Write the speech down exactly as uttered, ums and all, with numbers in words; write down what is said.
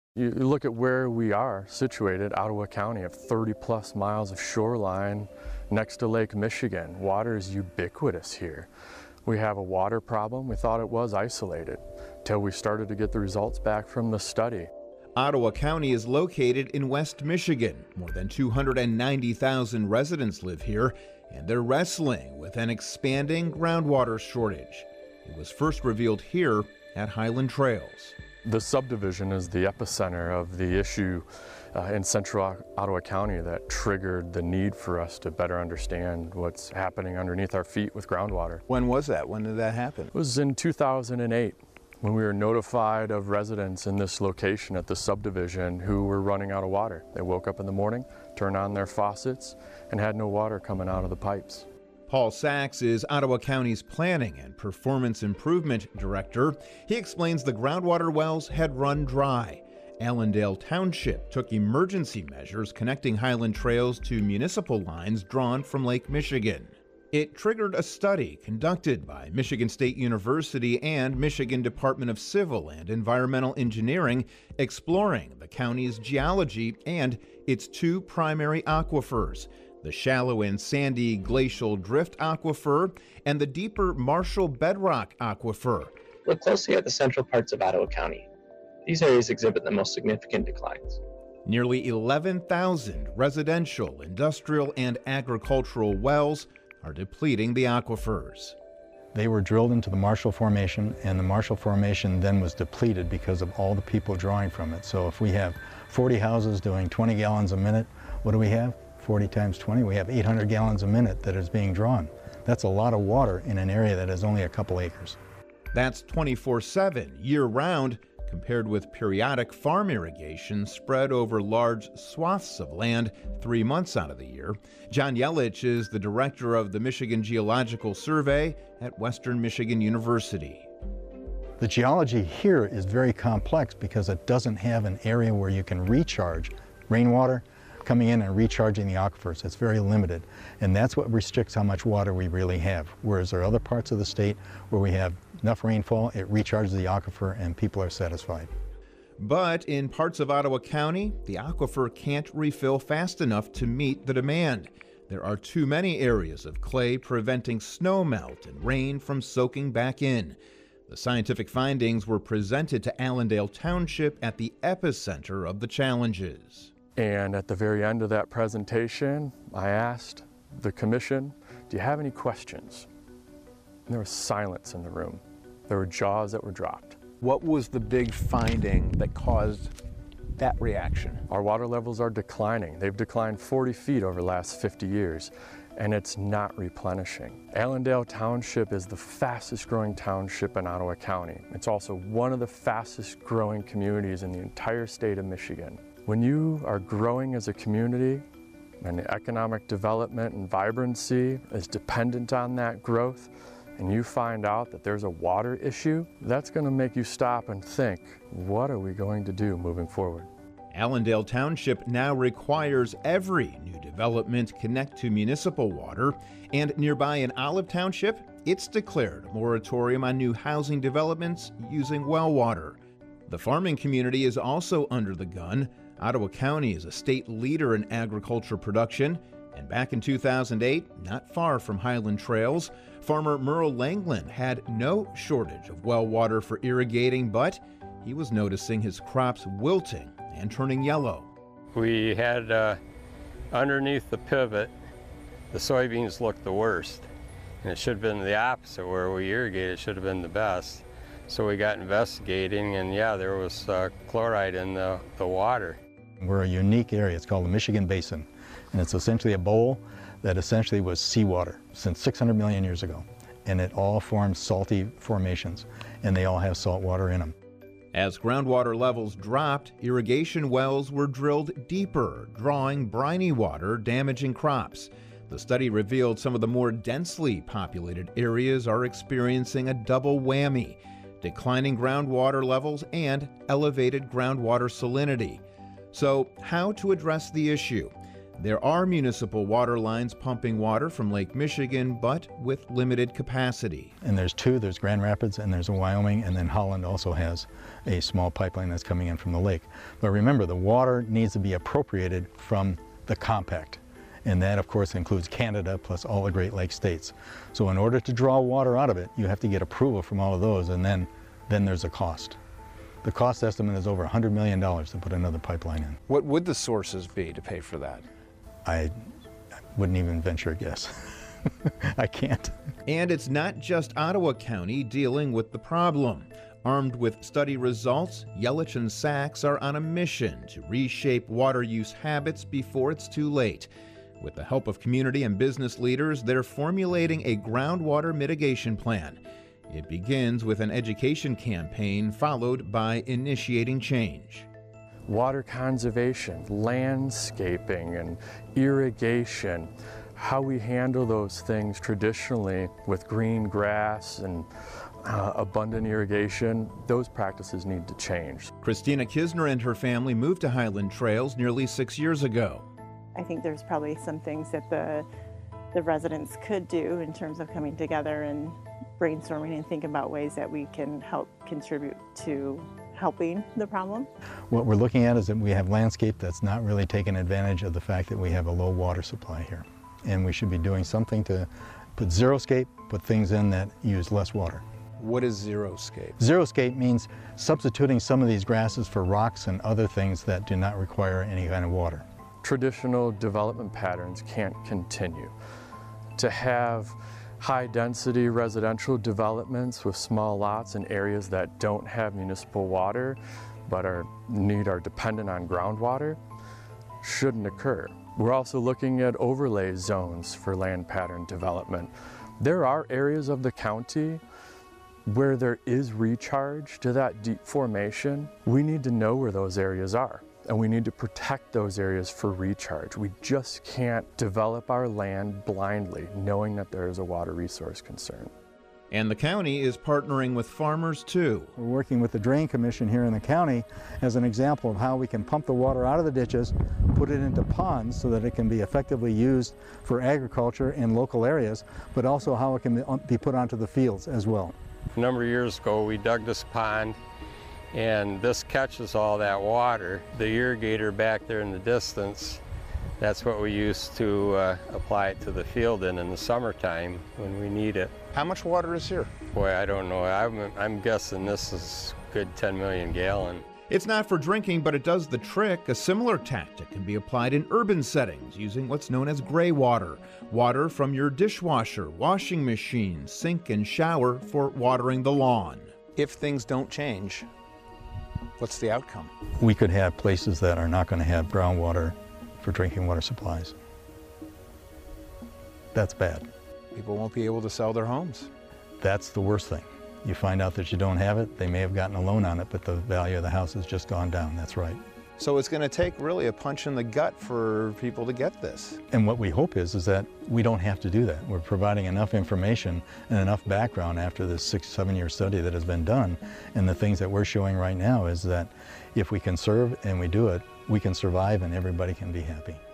You look at where we are situated, Ottawa County, of thirty plus miles of shoreline next to Lake Michigan. Water is ubiquitous here. We have a water problem. We thought it was isolated till we started to get the results back from the study. Ottawa County is located in West Michigan. More than two hundred ninety thousand residents live here, and they're wrestling with an expanding groundwater shortage. It was first revealed here at Highland Trails. The subdivision is the epicenter of the issue uh, in central Ottawa County that triggered the need for us to better understand what's happening underneath our feet with groundwater. When was that? When did that happen? It was in two thousand eight when we were notified of residents in this location at the subdivision who were running out of water. They woke up in the morning, turned on their faucets, and had no water coming out of the pipes. Paul Sachs is Ottawa County's Planning and Performance Improvement Director. He explains the groundwater wells had run dry. Allendale Township took emergency measures connecting Highland Trails to municipal lines drawn from Lake Michigan. It triggered a study conducted by Michigan State University and Michigan Department of Civil and Environmental Engineering, exploring the county's geology and its two primary aquifers, the shallow and sandy glacial drift aquifer and the deeper Marshall bedrock aquifer. Look closely at the central parts of Ottawa County. These areas exhibit the most significant declines. Nearly eleven thousand residential, industrial, and agricultural wells are depleting the aquifers. They were drilled into the Marshall Formation, and the Marshall Formation then was depleted because of all the people drawing from it. So if we have forty houses doing twenty gallons a minute, what do we have? forty times twenty, we have eight hundred gallons a minute that is being drawn. That's a lot of water in an area that is only a couple acres. That's twenty-four seven, year-round, compared with periodic farm irrigation spread over large swaths of land three months out of the year. John Yelich is the director of the Michigan Geological Survey at Western Michigan University. The geology here is very complex because it doesn't have an area where you can recharge rainwater coming in and recharging the aquifers. It's very limited, and that's what restricts how much water we really have. Whereas there are other parts of the state where we have enough rainfall, it recharges the aquifer and people are satisfied. But in parts of Ottawa County, the aquifer can't refill fast enough to meet the demand. There are too many areas of clay preventing snowmelt and rain from soaking back in. The scientific findings were presented to Allendale Township at the epicenter of the challenges. And at the very end of that presentation, I asked the commission, do you have any questions? And there was silence in the room. There were jaws that were dropped. What was the big finding that caused that reaction? Our water levels are declining. They've declined forty feet over the last fifty years, and it's not replenishing. Allendale Township is the fastest growing township in Ottawa County. It's also one of the fastest growing communities in the entire state of Michigan. When you are growing as a community and the economic development and vibrancy is dependent on that growth, and you find out that there's a water issue, that's going to make you stop and think, what are we going to do moving forward? Allendale Township now requires every new development connect to municipal water, and nearby in Olive Township, it's declared a moratorium on new housing developments using well water. The farming community is also under the gun. Ottawa County is a state leader in agriculture production, and back in two thousand eight, not far from Highland Trails, farmer Merle Langland had no shortage of well water for irrigating, but he was noticing his crops wilting and turning yellow. We had uh, underneath the pivot, the soybeans looked the worst, and it should have been the opposite. Where we irrigated, it should have been the best. So we got investigating, and yeah, there was uh, chloride in the, the water. We're a unique area. It's called the Michigan Basin, and it's essentially a bowl that essentially was seawater since six hundred million years ago, and it all forms salty formations, and they all have salt water in them. As groundwater levels dropped, irrigation wells were drilled deeper, drawing briny water, damaging crops. The study revealed some of the more densely populated areas are experiencing a double whammy: declining groundwater levels and elevated groundwater salinity. So, how to address the issue? There are municipal water lines pumping water from Lake Michigan, but with limited capacity. And there's two, there's Grand Rapids and there's a Wyoming, and then Holland also has a small pipeline that's coming in from the lake. But remember, the water needs to be appropriated from the compact. And that, of course, includes Canada plus all the Great Lakes states. So in order to draw water out of it, you have to get approval from all of those, and then, then there's a cost. The cost estimate is over one hundred million dollars to put another pipeline in. What would the sources be to pay for that? I wouldn't even venture a guess. I can't. And it's not just Ottawa County dealing with the problem. Armed with study results, Yelich and Sachs are on a mission to reshape water use habits before it's too late. With the help of community and business leaders, they're formulating a groundwater mitigation plan. It begins with an education campaign followed by initiating change. Water conservation, landscaping, and irrigation, how we handle those things traditionally with green grass and uh, abundant irrigation, those practices need to change. Christina Kisner and her family moved to Highland Trails nearly six years ago. I think there's probably some things that the, the residents could do in terms of coming together and brainstorming and thinking about ways that we can help contribute to helping the problem. What we're looking at is that we have landscape that's not really taking advantage of the fact that we have a low water supply here. And we should be doing something to put xeriscape, put things in that use less water. What is xeriscape? Xeriscape means substituting some of these grasses for rocks and other things that do not require any kind of water. Traditional development patterns can't continue. To have high-density residential developments with small lots in areas that don't have municipal water but are need are dependent on groundwater shouldn't occur. We're also looking at overlay zones for land pattern development. There are areas of the county where there is recharge to that deep formation. We need to know where those areas are, and we need to protect those areas for recharge. We just can't develop our land blindly, knowing that there is a water resource concern. And the county is partnering with farmers too. We're working with the Drain Commission here in the county as an example of how we can pump the water out of the ditches, put it into ponds so that it can be effectively used for agriculture in local areas, but also how it can be put onto the fields as well. A number of years ago, we dug this pond, and this catches all that water. The irrigator back there in the distance, that's what we use to uh, apply it to the field in in the summertime when we need it. How much water is here? Boy, I don't know. I'm, I'm guessing this is a good ten million gallon. It's not for drinking, but it does the trick. A similar tactic can be applied in urban settings using what's known as gray water. Water from your dishwasher, washing machine, sink, and shower for watering the lawn. If things don't change, what's the outcome? We could have places that are not going to have groundwater for drinking water supplies. That's bad. People won't be able to sell their homes. That's the worst thing. You find out that you don't have it, they may have gotten a loan on it, but the value of the house has just gone down. That's right. So it's going to take really a punch in the gut for people to get this. And what we hope is, is that we don't have to do that. We're providing enough information and enough background after this six, seven year study that has been done. And the things that we're showing right now is that if we conserve and we do it, we can survive and everybody can be happy.